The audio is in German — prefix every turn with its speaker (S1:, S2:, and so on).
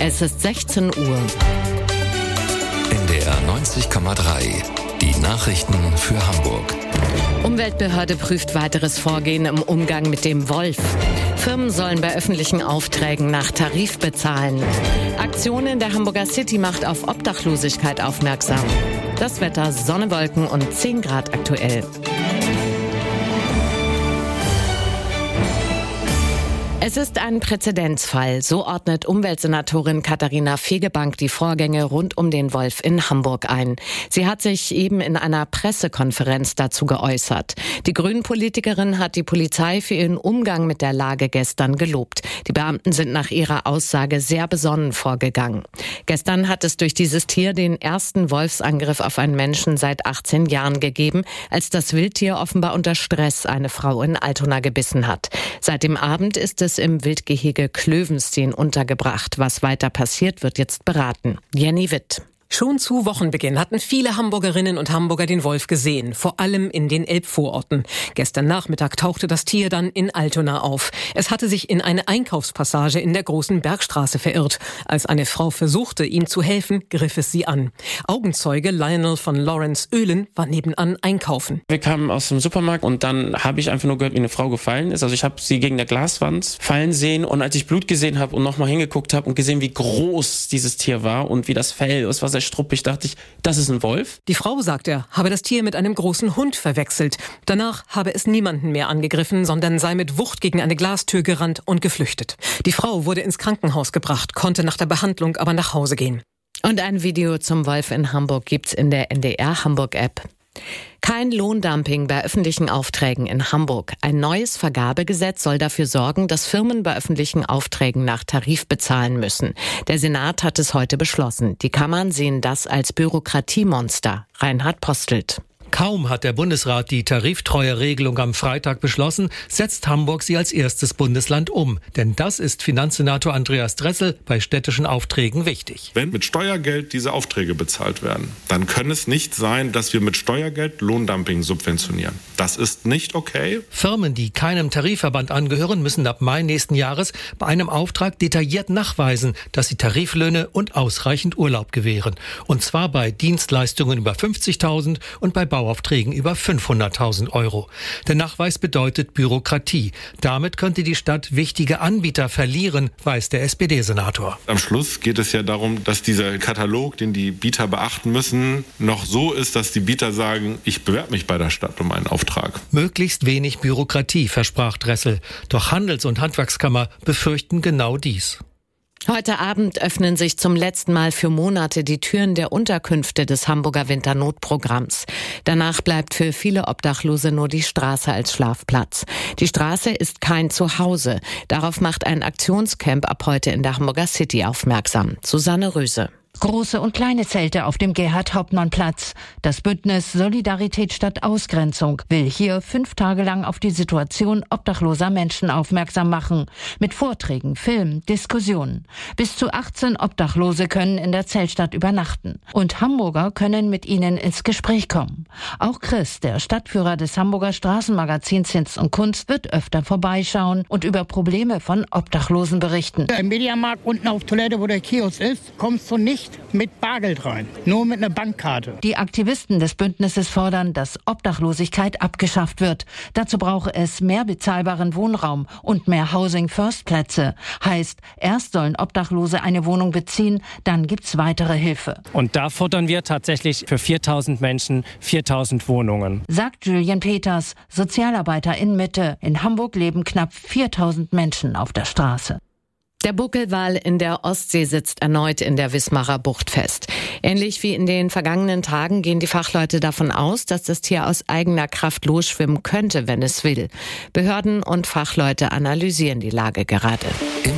S1: Es ist 16 Uhr.
S2: NDR 90,3. Die Nachrichten für Hamburg.
S1: Umweltbehörde prüft weiteres Vorgehen im Umgang mit dem Wolf. Firmen sollen bei öffentlichen Aufträgen nach Tarif bezahlen. Aktion in der Hamburger City macht auf Obdachlosigkeit aufmerksam. Das Wetter: Sonne, Wolken und 10 Grad aktuell. Es ist ein Präzedenzfall. So ordnet Umweltsenatorin Katharina Fegebank die Vorgänge rund um den Wolf in Hamburg ein. Sie hat sich eben in einer Pressekonferenz dazu geäußert. Die Grünen-Politikerin hat die Polizei für ihren Umgang mit der Lage gestern gelobt. Die Beamten sind nach ihrer Aussage sehr besonnen vorgegangen. Gestern hat es durch dieses Tier den ersten Wolfsangriff auf einen Menschen seit 18 Jahren gegeben, als das Wildtier offenbar unter Stress eine Frau in Altona gebissen hat. Seit dem Abend ist es im Wildgehege Klövenstein untergebracht. Was weiter passiert, wird jetzt beraten. Jenny Witt.
S3: Schon zu Wochenbeginn hatten viele Hamburgerinnen und Hamburger den Wolf gesehen, vor allem in den Elbvororten. Gestern Nachmittag tauchte das Tier dann in Altona auf. Es hatte sich in eine Einkaufspassage in der Großen Bergstraße verirrt. Als eine Frau versuchte, ihm zu helfen, griff es sie an. Augenzeuge Lionel von Lawrence Öhlen war nebenan einkaufen.
S4: Wir kamen aus dem Supermarkt und dann habe ich einfach nur gehört, wie eine Frau gefallen ist. Also ich habe sie gegen der Glaswand fallen sehen und als ich Blut gesehen habe und nochmal hingeguckt habe und gesehen, wie groß dieses Tier war und wie das Fell ist, was struppig, dachte ich, das ist ein Wolf.
S3: Die Frau, sagt er, habe das Tier mit einem großen Hund verwechselt. Danach habe es niemanden mehr angegriffen, sondern sei mit Wucht gegen eine Glastür gerannt und geflüchtet. Die Frau wurde ins Krankenhaus gebracht, konnte nach der Behandlung aber nach Hause gehen.
S1: Und ein Video zum Wolf in Hamburg gibt's in der NDR Hamburg-App. Kein Lohndumping bei öffentlichen Aufträgen in Hamburg. Ein neues Vergabegesetz soll dafür sorgen, dass Firmen bei öffentlichen Aufträgen nach Tarif bezahlen müssen. Der Senat hat es heute beschlossen. Die Kammern sehen das als Bürokratiemonster. Reinhard Postelt.
S5: Kaum hat der Bundesrat die Tariftreueregelung am Freitag beschlossen, setzt Hamburg sie als erstes Bundesland um. Denn das ist Finanzsenator Andreas Dressel bei städtischen Aufträgen wichtig.
S6: Wenn mit Steuergeld diese Aufträge bezahlt werden, dann kann es nicht sein, dass wir mit Steuergeld Lohndumping subventionieren. Das ist nicht okay.
S5: Firmen, die keinem Tarifverband angehören, müssen ab Mai nächsten Jahres bei einem Auftrag detailliert nachweisen, dass sie Tariflöhne und ausreichend Urlaub gewähren. Und zwar bei Dienstleistungen über 50.000 und bei Bauaufträgen über 500.000 Euro. Der Nachweis bedeutet Bürokratie. Damit könnte die Stadt wichtige Anbieter verlieren, weiß der SPD-Senator.
S6: Am Schluss geht es ja darum, dass dieser Katalog, den die Bieter beachten müssen, noch so ist, dass die Bieter sagen, ich bewerbe mich bei der Stadt um einen Auftrag.
S5: Möglichst wenig Bürokratie, versprach Dressel. Doch Handels- und Handwerkskammer befürchten genau dies.
S1: Heute Abend öffnen sich zum letzten Mal für Monate die Türen der Unterkünfte des Hamburger Winternotprogramms. Danach bleibt für viele Obdachlose nur die Straße als Schlafplatz. Die Straße ist kein Zuhause. Darauf macht ein Aktionscamp ab heute in der Hamburger City aufmerksam. Susanne Röse.
S7: Große und kleine Zelte auf dem Gerhard-Hauptmann-Platz. Das Bündnis Solidarität statt Ausgrenzung will hier 5 Tage lang auf die Situation obdachloser Menschen aufmerksam machen. Mit Vorträgen, Filmen, Diskussionen. Bis zu 18 Obdachlose können in der Zeltstadt übernachten. Und Hamburger können mit ihnen ins Gespräch kommen. Auch Chris, der Stadtführer des Hamburger Straßenmagazins Hinz und Kunst, wird öfter vorbeischauen und über Probleme von Obdachlosen berichten.
S8: Im Mediamarkt unten auf Toilette, wo der Kiosk ist, kommst du nicht mit Bargeld rein, nur mit einer Bankkarte.
S7: Die Aktivisten des Bündnisses fordern, dass Obdachlosigkeit abgeschafft wird. Dazu brauche es mehr bezahlbaren Wohnraum und mehr Housing-First-Plätze. Heißt, erst sollen Obdachlose eine Wohnung beziehen, dann gibt's weitere Hilfe.
S9: Und da fordern wir tatsächlich für 4.000 Menschen 4.000 Wohnungen.
S7: Sagt Julian Peters, Sozialarbeiter in Mitte. In Hamburg leben knapp 4.000 Menschen auf der Straße.
S1: Der Buckelwal in der Ostsee sitzt erneut in der Wismarer Bucht fest. Ähnlich wie in den vergangenen Tagen gehen die Fachleute davon aus, dass das Tier aus eigener Kraft losschwimmen könnte, wenn es will. Behörden und Fachleute analysieren die Lage gerade.
S2: Immer